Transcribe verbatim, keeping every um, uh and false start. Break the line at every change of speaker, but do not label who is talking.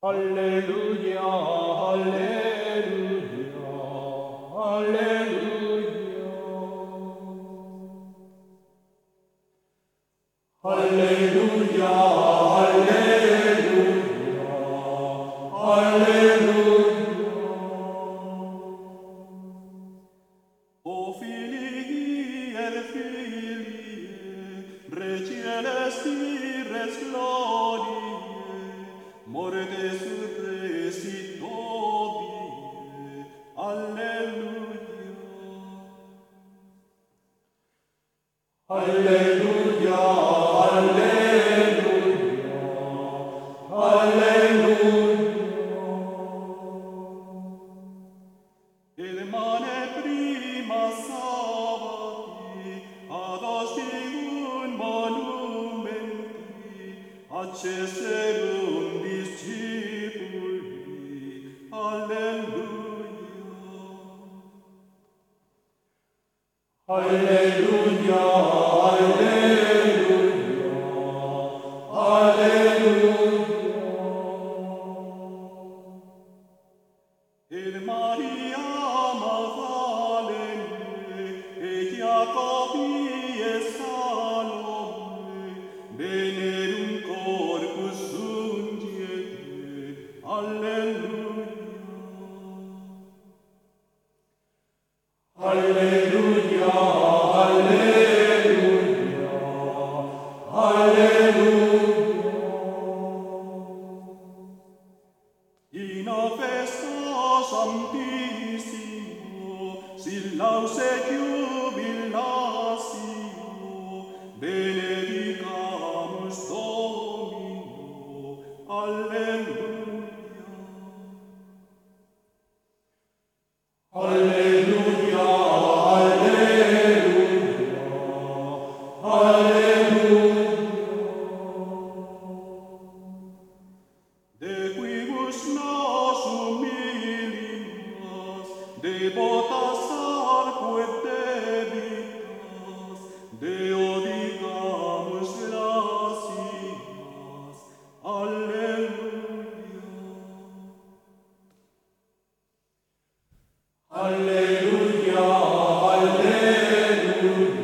Alleluia, alleluia, alleluia. Alleluia, alleluia, alleluia.
O filii et filiae, regile spires gloriae, morte surresit Tobie, alleluia.
Alleluia, alleluia, alleluia.
Et mane prima sabbati ad ostium monumenti acceserunt discipuli, alleluia.
Alleluia, alleluia, alleluia.
Et Maria Magdalene, et Jacobi et Salome, venerum corpus ungiente, alleluia.
Alleluia, alleluia, alleluia.
In festa sanctissimo, sillaus et jubilatio, benedicamus Domino, alleluia.
Alleluia, alleluia, alleluia.
De quibus nos humilitas, devotas arque debitas, Deo dicamus gracias, alleluia.
Alleluia, alleluia,